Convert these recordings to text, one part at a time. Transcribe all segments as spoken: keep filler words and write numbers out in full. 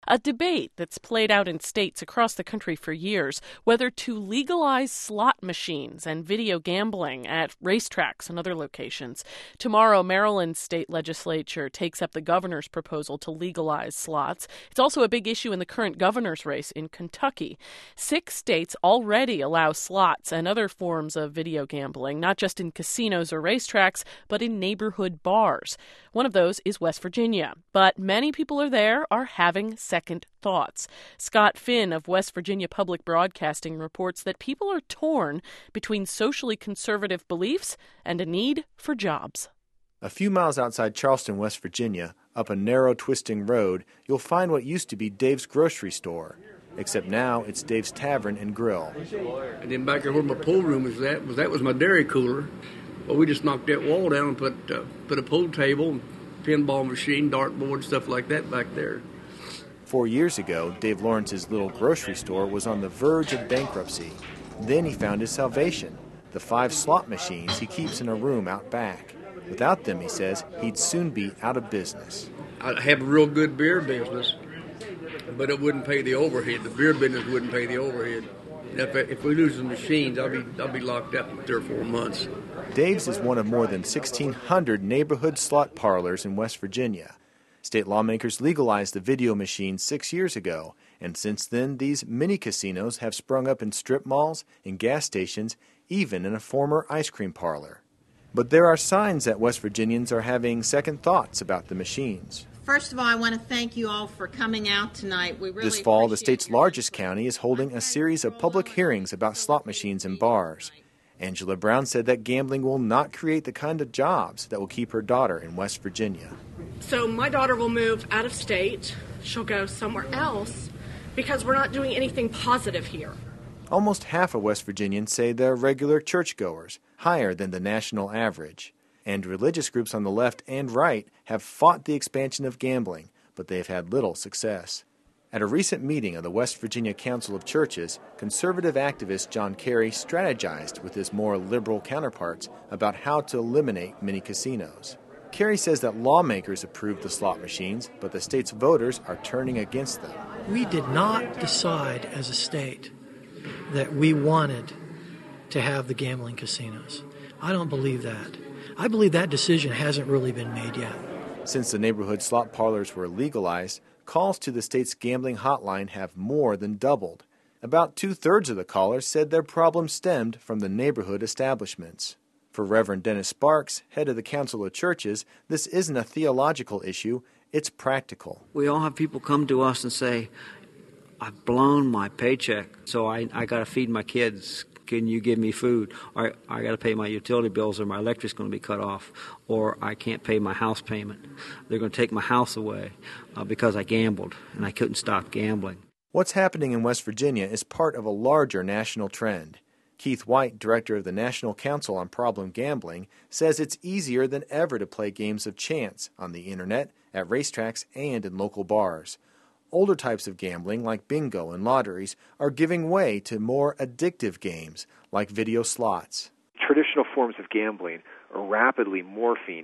A debate that's played out in states across the country for years, whether to legalize slot machines and video gambling at racetracks and other locations. Tomorrow, Maryland's state legislature takes up the governor's proposal to legalize slots. It's also a big issue in the current governor's race in Kentucky. Six states already allow slots and other forms of video gambling, not just in casinos or racetracks, but in neighborhood bars. One of those is West Virginia. But many people are there are having second thoughts. Scott Finn of West Virginia Public Broadcasting reports that people are torn between socially conservative beliefs and a need for jobs. A few miles outside Charleston, West Virginia, up a narrow, twisting road, you'll find what used to be Dave's grocery store. Except now it's Dave's Tavern and Grill. And then back there where my pool room was at, was that was my dairy cooler. Well, we just knocked that wall down and put uh, put a pool table, pinball machine, dartboard, stuff like that back there. Four years ago, Dave Lawrence's little grocery store was on the verge of bankruptcy. Then he found his salvation, the five slot machines he keeps in a room out back. Without them, he says, he'd soon be out of business. I have a real good beer business, but it wouldn't pay the overhead. The beer business wouldn't pay the overhead. If, if we lose the machines, I'll be I'll be locked up in three or four months. Dave's is one of more than sixteen hundred neighborhood slot parlors in West Virginia. State lawmakers legalized the video machines six years ago, and since then, these mini casinos have sprung up in strip malls, in gas stations, even in a former ice cream parlor. But there are signs that West Virginians are having second thoughts about the machines. First of all, I want to thank you all for coming out tonight. We really This fall, the state's largest county is holding a series of public hearings about slot machines in bars. Angela Brown said that gambling will not create the kind of jobs that will keep her daughter in West Virginia. So my daughter will move out of state. She'll go somewhere else because we're not doing anything positive here. Almost half of West Virginians say they're regular churchgoers, higher than the national average. And religious groups on the left and right have fought the expansion of gambling, but they've had little success. At a recent meeting of the West Virginia Council of Churches, conservative activist John Kerry strategized with his more liberal counterparts about how to eliminate mini casinos. Kerry says that lawmakers approved the slot machines, but the state's voters are turning against them. We did not decide as a state that we wanted to have the gambling casinos. I don't believe that. I believe that decision hasn't really been made yet. Since the neighborhood slot parlors were legalized, calls to the state's gambling hotline have more than doubled. About two-thirds of the callers said their problems stemmed from the neighborhood establishments. For Reverend Dennis Sparks, head of the Council of Churches, this isn't a theological issue, it's practical. We all have people come to us and say, I've blown my paycheck, so I, I got to feed my kids. Can you give me food? Or I got to pay my utility bills or my electric's going to be cut off. Or I can't pay my house payment. They're going to take my house away uh, because I gambled and I couldn't stop gambling. What's happening in West Virginia is part of a larger national trend. Keith White, director of the National Council on Problem Gambling, says it's easier than ever to play games of chance on the internet, at racetracks, and in local bars. Older types of gambling, like bingo and lotteries, are giving way to more addictive games, like video slots. Traditional forms of gambling are rapidly morphing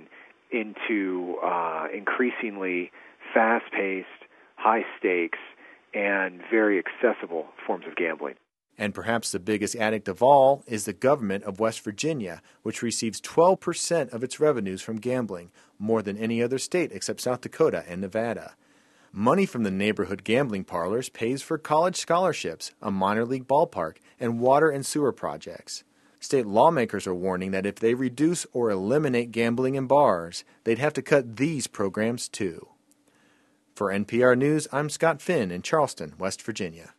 into uh, increasingly fast-paced, high-stakes, and very accessible forms of gambling. And perhaps the biggest addict of all is the government of West Virginia, which receives twelve percent of its revenues from gambling, more than any other state except South Dakota and Nevada. Money from the neighborhood gambling parlors pays for college scholarships, a minor league ballpark, and water and sewer projects. State lawmakers are warning that if they reduce or eliminate gambling in bars, they'd have to cut these programs too. For N P R News, I'm Scott Finn in Charleston, West Virginia.